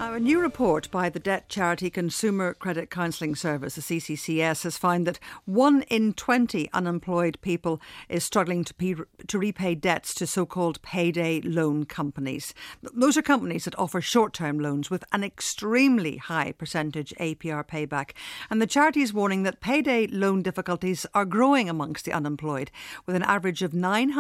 A new report by the debt charity Consumer Credit Counselling Service, the CCCS, has found that 1 in 20 unemployed people is struggling to repay debts to so-called payday loan companies. Those are companies that offer short-term loans with an extremely high percentage APR payback. And the charity is warning that payday loan difficulties are growing amongst the unemployed, with an average of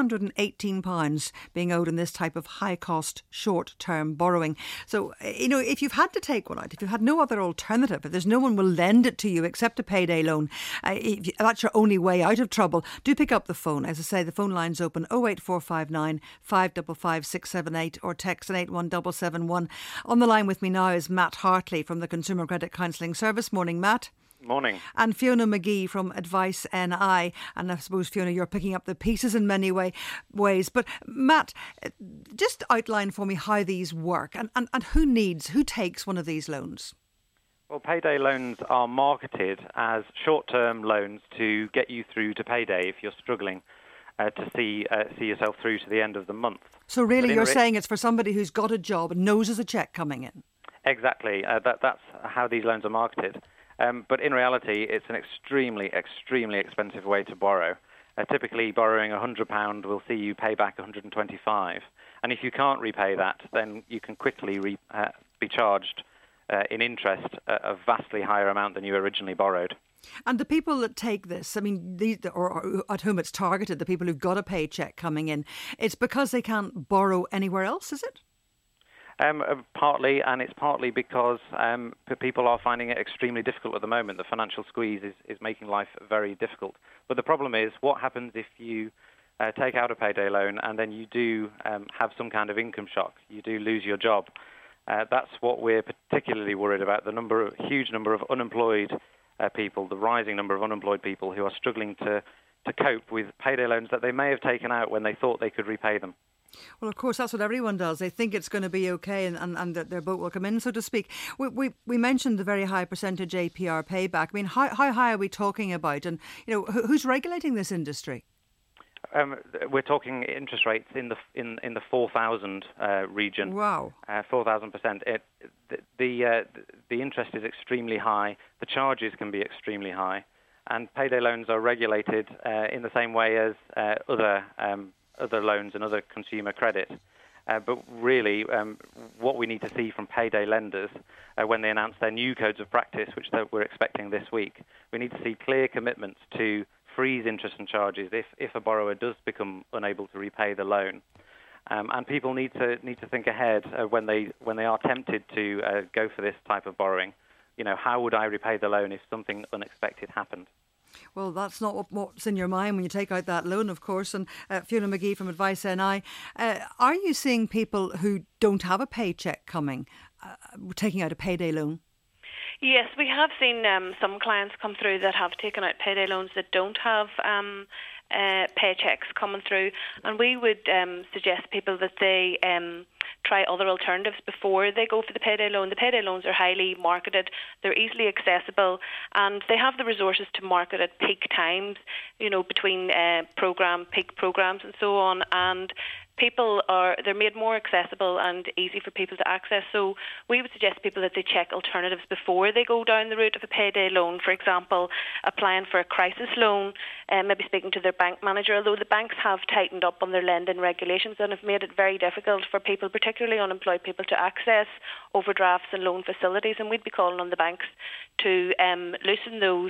£918 being owed in this type of high-cost short-term borrowing. So, if you've had to take one out, if you've had no other alternative, if there's no one will lend it to you except a payday loan, if that's your only way out of trouble, do pick up the phone. As I say, the phone line's open 08459 555 678 or text on 81771. On the line with me now is Matt Hartley from the Consumer Credit Counselling Service. Morning, Matt. Morning. And Fiona McGee from Advice NI. And I suppose, Fiona, you're picking up the pieces in many ways. But Matt, just outline for me how these work and who takes one of these loans? Well, payday loans are marketed as short-term loans to get you through to payday if you're struggling to see yourself through to the end of the month. So really you're saying it's for somebody who's got a job and knows there's a cheque coming in? Exactly. That's how these loans are marketed. But in reality, it's an extremely, extremely expensive way to borrow. Typically, borrowing £100 will see you pay back £125. And if you can't repay that, then you can quickly be charged in interest a vastly higher amount than you originally borrowed. And the people that take this, I mean, or at whom it's targeted, the people who've got a paycheck coming in, it's because they can't borrow anywhere else, is it? Partly, and it's partly because people are finding it extremely difficult at the moment. The financial squeeze is making life very difficult. But the problem is, what happens if you take out a payday loan and then you do have some kind of income shock? You do lose your job. That's what we're particularly worried about, the huge number of unemployed people, the rising number of unemployed people who are struggling to cope with payday loans that they may have taken out when they thought they could repay them. Well, of course, that's what everyone does. They think it's going to be okay and that their boat will come in, so to speak. We mentioned the very high percentage APR payback. I mean, how high are we talking about? And, who's regulating this industry? We're talking interest rates in the 4,000 region. Wow. 4,000%. The interest is extremely high. The charges can be extremely high. And payday loans are regulated in the same way as other loans and other consumer credit. But really, what we need to see from payday lenders when they announce their new codes of practice, which we're expecting this week, we need to see clear commitments to freeze interest and charges if a borrower does become unable to repay the loan. And people need to think ahead when they are tempted to go for this type of borrowing. How would I repay the loan if something unexpected happened? Well, that's not what's in your mind when you take out that loan, of course. And Fiona McGee from Advice NI, are you seeing people who don't have a paycheck coming taking out a payday loan? Yes, we have seen some clients come through that have taken out payday loans that don't have paychecks coming through, and we would suggest people that they try other alternatives before they go for the payday loan. The payday loans are highly marketed, they're easily accessible, and they have the resources to market at peak times, between peak programs and so on, and they're made more accessible and easy for people to access. So we would suggest people that they check alternatives before they go down the route of a payday loan. For example, applying for a crisis loan, maybe speaking to their bank manager, although the banks have tightened up on their lending regulations and have made it very difficult for people, particularly unemployed people, to access overdrafts and loan facilities. And we'd be calling on the banks to loosen those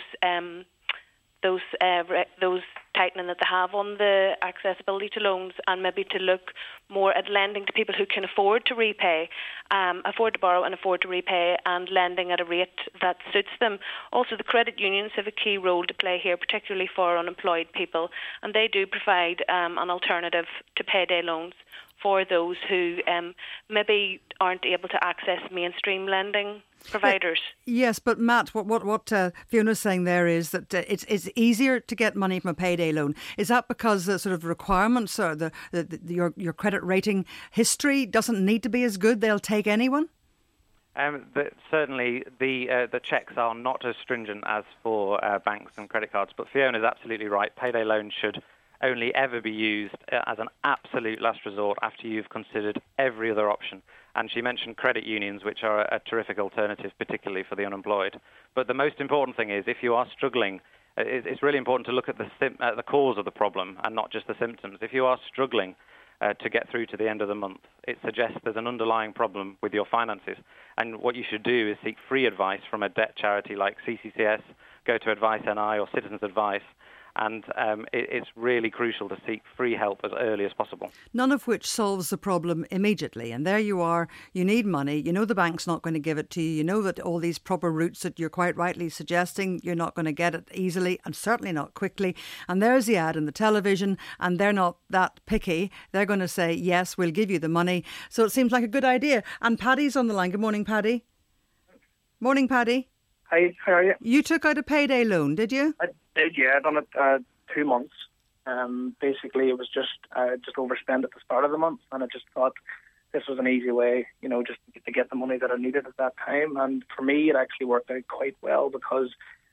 tightening that they have on the accessibility to loans, and maybe to look more at lending to people who can afford to repay, afford to borrow and afford to repay, and lending at a rate that suits them. Also, the credit unions have a key role to play here, particularly for unemployed people, and they do provide an alternative to payday loans for those who maybe aren't able to access mainstream lending providers. Yes, but Matt, what Fiona's saying there is that it's easier to get money from a payday loan. Is that because the sort of requirements or your credit rating history doesn't need to be as good? They'll take anyone? Certainly, the checks are not as stringent as for banks and credit cards. But Fiona's absolutely right. Payday loans should only ever be used as an absolute last resort after you've considered every other option. And she mentioned credit unions, which are a terrific alternative, particularly for the unemployed. But the most important thing is, if you are struggling, it's really important to look at the cause of the problem and not just the symptoms. If you are struggling to get through to the end of the month, it suggests there's an underlying problem with your finances. And what you should do is seek free advice from a debt charity like CCCS, go to Advice NI or Citizens Advice, and it's really crucial to seek free help as early as possible. None of which solves the problem immediately. And there you are, you need money, you know the bank's not going to give it to you, you know that all these proper routes that you're quite rightly suggesting, you're not going to get it easily and certainly not quickly. And there's the ad in the television, and they're not that picky. They're going to say, yes, we'll give you the money. So it seems like a good idea. And Paddy's on the line. Good morning, Paddy. Morning, Paddy. Hi, how are you? You took out a payday loan, did you? I did, yeah. I'd done it 2 months. Basically, it was just overspent at the start of the month, and I just thought this was an easy way, just to get the money that I needed at that time. And for me, it actually worked out quite well because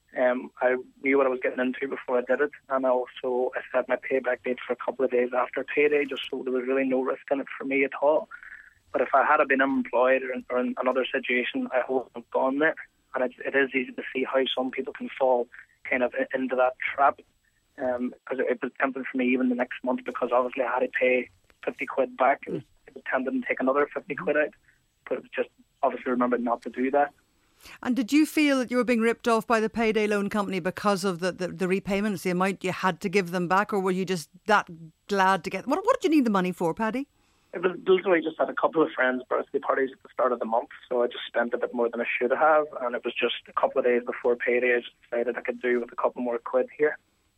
I knew what I was getting into before I did it, and I set my payback date for a couple of days after payday, just so there was really no risk in it for me at all. But if I had been unemployed or in another situation, I wouldn't have gone there. And it is easy to see how some people can fall kind of into that trap, because it was tempting for me even the next month, because obviously I had to pay 50 quid back. It was tempting to take another 50 quid out, but it was just obviously remembered not to do that. And did you feel that you were being ripped off by the payday loan company because of the repayments, the amount you had to give them back, or were you just that glad to get... What did you need the money for, Paddy? It was literally just at a couple of friends' birthday parties at the start of the month, so I just spent a bit more than I should have, and it was just a couple of days before payday. I just decided I could do with a couple more quid here.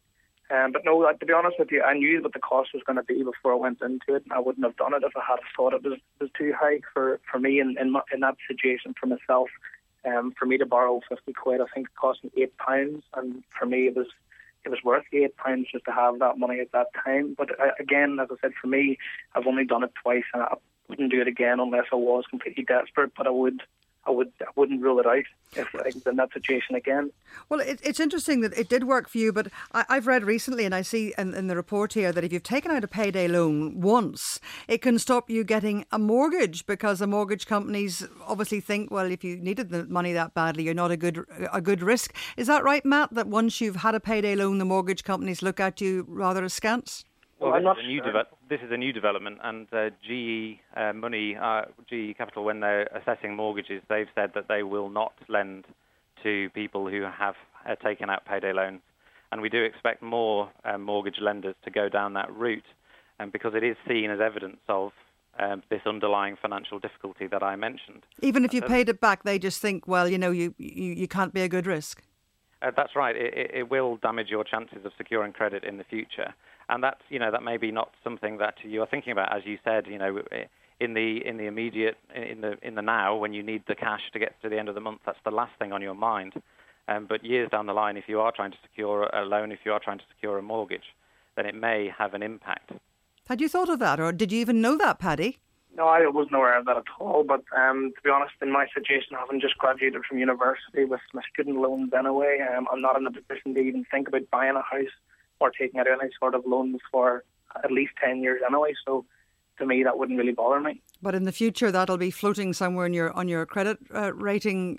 But no, to be honest with you, I knew what the cost was going to be before I went into it, and I wouldn't have done it if I had thought it was too high for me in that situation for myself. For me to borrow 50 quid, I think it cost me £8, and for me it was worth the £8 just to have that money at that time. But again, as I said, for me, I've only done it twice, and I wouldn't do it again unless I was completely desperate. But I wouldn't rule it out if I was in that situation again. Well, it's interesting that it did work for you, but I've read recently, and I see in the report here, that if you've taken out a payday loan once, it can stop you getting a mortgage, because the mortgage companies obviously think, well, if you needed the money that badly, you're not a good risk. Is that right, Matt, that once you've had a payday loan, the mortgage companies look at you rather askance? Well, this is a new development, and GE Money, GE Capital, when they're assessing mortgages, they've said that they will not lend to people who have taken out payday loans. And we do expect more mortgage lenders to go down that route, because it is seen as evidence of this underlying financial difficulty that I mentioned. Even if you paid it back, they just think, well, you can't be a good risk. That's right. It will damage your chances of securing credit in the future. And that's, that may be not something that you are thinking about, as you said, in the immediate, in the now, when you need the cash to get to the end of the month. That's the last thing on your mind. But years down the line, if you are trying to secure a loan, if you are trying to secure a mortgage, then it may have an impact. Had you thought of that, or did you even know that, Paddy? No, I wasn't aware of that at all. But to be honest, in my situation, having just graduated from university with my student loans anyway, I'm not in a position to even think about buying a house or taking out any sort of loans for at least 10 years anyway. So to me, that wouldn't really bother me. But in the future, that'll be floating somewhere on your credit rating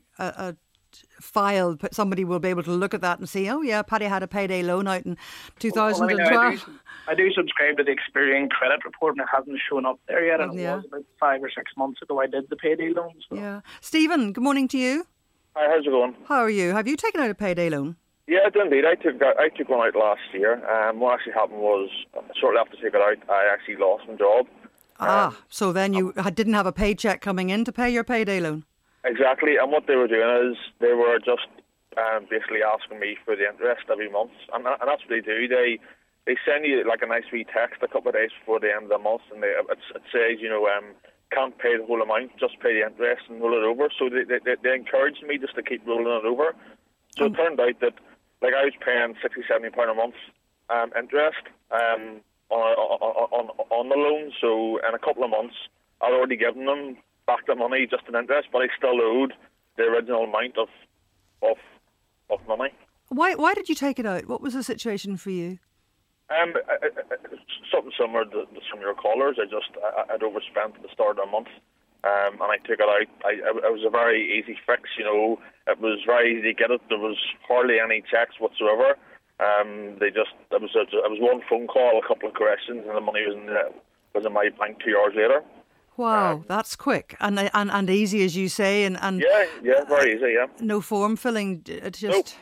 file. Somebody will be able to look at that and see, oh yeah, Paddy had a payday loan out in 2012. I do subscribe to the Experian credit report, and it hasn't shown up there yet. And it was about 5 or 6 months ago I did the payday loan. So. Yeah. Stephen, good morning to you. Hi, how's it going? How are you? Have you taken out a payday loan? Yeah, I did indeed. I took one out last year. What actually happened was, shortly after taking it out, I actually lost my job. So then you didn't have a paycheck coming in to pay your payday loan? Exactly, and what they were doing is they were just basically asking me for the interest every month, and that's what they do. They send you like a nice wee text a couple of days before the end of the month, and it says, can't pay the whole amount, just pay the interest and roll it over. So they encouraged me just to keep rolling it over. So it turned out that I was paying £60-70 a month interest on the loan. So in a couple of months, I'd already given them back the money just in interest, but I still owed the original amount of money. Why did you take it out? What was the situation for you? Something similar to some of your callers. I'd overspent at the start of the month, and I took it out. It was a very easy fix, you know. It was very easy to get it. There was hardly any checks whatsoever. It was one phone call, a couple of questions, and the money was in my bank 2 hours later. Wow, that's quick and easy, as you say, and yeah, very easy, yeah. No form filling, just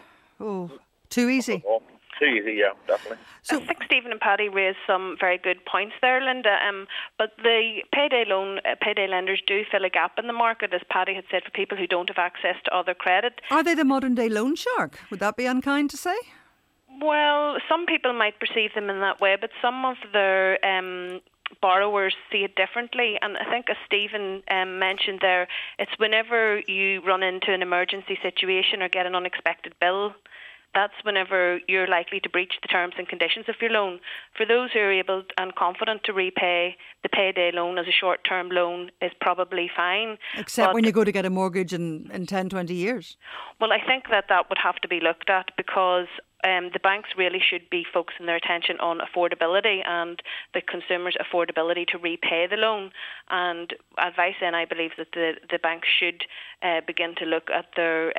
too easy. Too easy, yeah, definitely. So I think Stephen and Paddy raised some very good points there, Linda. But the payday lenders do fill a gap in the market, as Paddy had said, for people who don't have access to other credit. Are they the modern day loan shark? Would that be unkind to say? Well, some people might perceive them in that way, but some of their borrowers see it differently. And I think, as Stephen mentioned there, it's whenever you run into an emergency situation or get an unexpected bill, that's whenever you're likely to breach the terms and conditions of your loan. For those who are able and confident to repay, the payday loan as a short-term loan is probably fine. Except when you go to get a mortgage in 10, 20 years. Well, I think that would have to be looked at, because the banks really should be focusing their attention on affordability and the consumer's affordability to repay the loan. And Advice NI believes that the banks should begin to look at their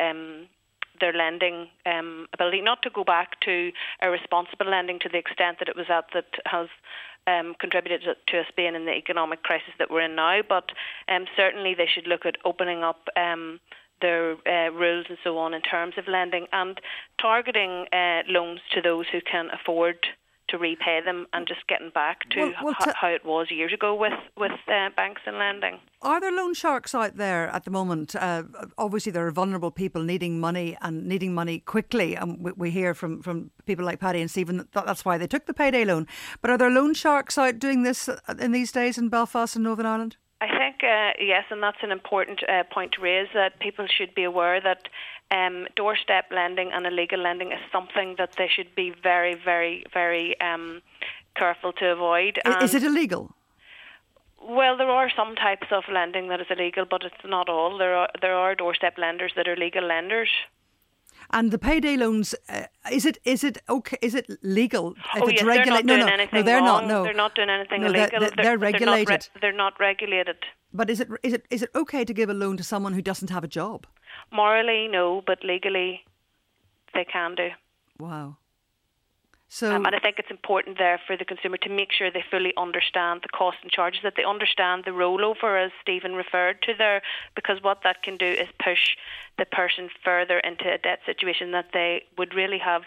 lending ability, not to go back to irresponsible lending to the extent that it was at that has contributed to us being in the economic crisis that we're in now, but certainly they should look at opening up their rules and so on in terms of lending and targeting loans to those who can afford to repay them, and just getting back to how it was years ago with banks and lending. Are there loan sharks out there at the moment? Obviously, there are vulnerable people needing money and needing money quickly. And we hear from people like Paddy and Stephen that's why they took the payday loan. But are there loan sharks out doing this in these days in Belfast and Northern Ireland? I think, yes, and that's an important point to raise, that people should be aware that doorstep lending and illegal lending is something that they should be very, very, very careful to avoid. Is it illegal? Well, there are some types of lending that is illegal, but it's not all. There are doorstep lenders that are legal lenders. And the payday loans, is it okay? Is it legal? If it's regulated? They're not doing anything wrong. They're not doing anything illegal. They're regulated. They're not regulated. But is it okay to give a loan to someone who doesn't have a job? Morally, no, but legally, they can do. Wow. So, and I think it's important there for the consumer to make sure they fully understand the costs and charges, that they understand the rollover, as Stephen referred to there, because what that can do is push the person further into a debt situation that they would really have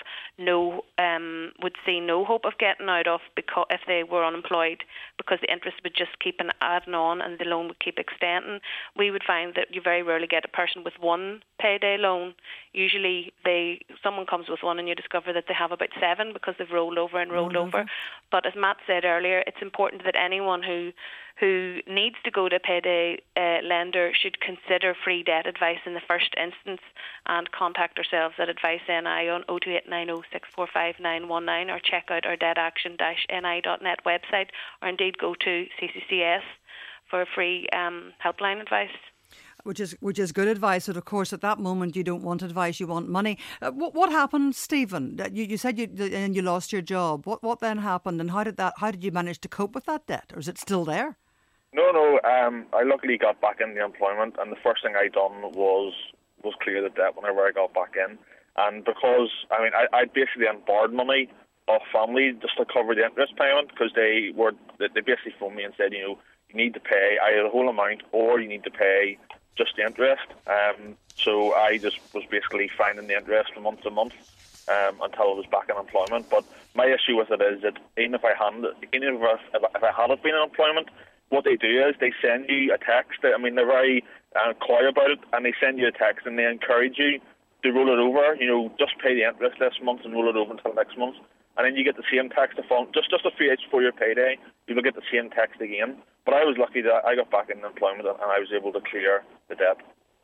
would see no hope of getting out of, because if they were unemployed, because the interest would just keep adding on and the loan would keep extending. We would find that you very rarely get a person with one payday loan. Usually someone comes with one and you discover that they have about 7 because they've rolled over and rolled over. But as Matt said earlier, it's important that anyone who needs to go to a payday lender should consider free debt advice in the first instance, and contact ourselves at Advice NI on 02890 645 919, or check out our deadaction-ni.net website, or indeed go to CCCS for free helpline advice. Which is good advice. But of course, at that moment, you don't want advice; you want money. What happened, Stephen? You said you lost your job. What then happened, and how did you manage to cope with that debt, or is it still there? No. I luckily got back in the employment, and the first thing I done was clear the debt whenever I got back in. And because I basically borrowed money off family just to cover the interest payment, because they basically phoned me and said, you need to pay either the whole amount or you need to pay just the interest. So I just was basically finding the interest from month to month until I was back in employment. But my issue with it is that even if I hadn't been in employment, what they do is they send you a text. They're very coy about it, and they send you a text and they encourage you to roll it over. Just pay the interest this month and roll it over until next month. And then you get the same text just a few days before your payday. You will get the same text again. But I was lucky that I got back in employment and I was able to clear the debt.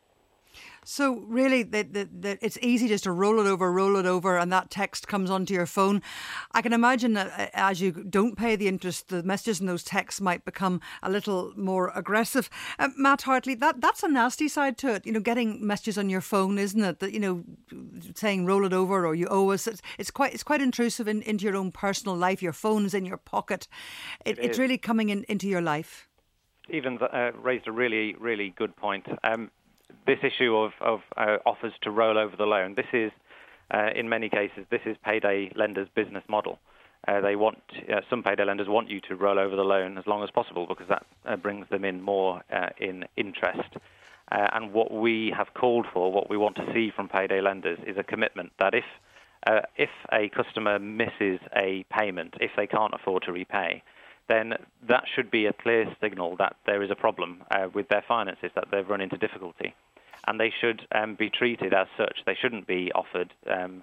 So really, it's easy just to roll it over, and that text comes onto your phone. I can imagine that as you don't pay the interest, the messages in those texts might become a little more aggressive. Matt Hartley, that's a nasty side to it. Getting messages on your phone, isn't it? That saying roll it over or you owe us. It's quite intrusive into your own personal life. Your phone's in your pocket. It's really coming into your life. Stephen's raised a really, really good point. This issue of offers to roll over the loan, this is, in many cases, this is payday lenders' business model. Some payday lenders want you to roll over the loan as long as possible because that brings them in more in interest. And what we have called for, what we want to see from payday lenders, is a commitment that if a customer misses a payment, if they can't afford to repay, then that should be a clear signal that there is a problem with their finances, that they've run into difficulty. And they should be treated as such. They shouldn't be offered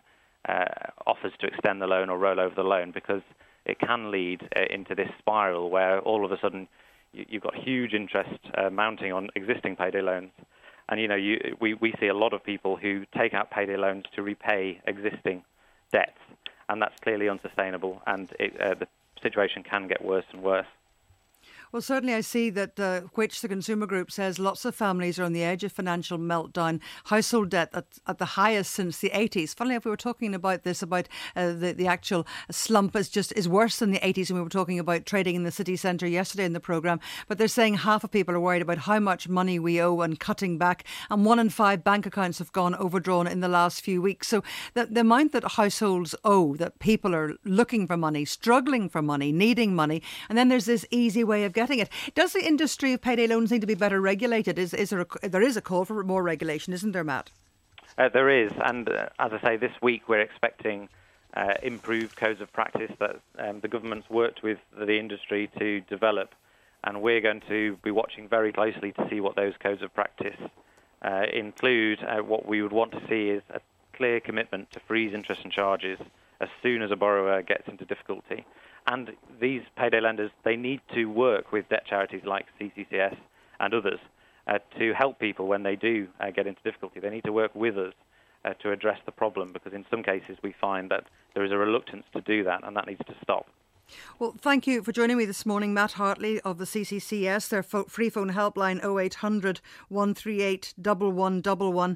offers to extend the loan or roll over the loan, because it can lead into this spiral where all of a sudden you've got huge interest mounting on existing payday loans. And, we see a lot of people who take out payday loans to repay existing debts, and that's clearly unsustainable, and the situation can get worse and worse. Well, certainly I see that which the Consumer Group says lots of families are on the edge of financial meltdown, household debt at the highest since the 80s. Funnily enough, we were talking about this, about the actual slump is worse than the 80s, and we were talking about trading in the city centre yesterday in the programme. But they're saying half of people are worried about how much money we owe and cutting back, and 1 in 5 bank accounts have gone overdrawn in the last few weeks. So the amount that households owe, that people are looking for money, struggling for money, needing money, and then there's this easy way of getting it. Does the industry of payday loans need to be better regulated? There is a call for more regulation, isn't there, Matt? There is, and as I say, this week we're expecting improved codes of practice that the government's worked with the industry to develop, and we're going to be watching very closely to see what those codes of practice include. What we would want to see is a clear commitment to freeze interest and charges as soon as a borrower gets into difficulty. And these payday lenders, they need to work with debt charities like CCCS and others to help people when they do get into difficulty. They need to work with us to address the problem, because in some cases we find that there is a reluctance to do that, and that needs to stop. Well, thank you for joining me this morning, Matt Hartley of the CCCS. Their free phone helpline 0800 138 1111.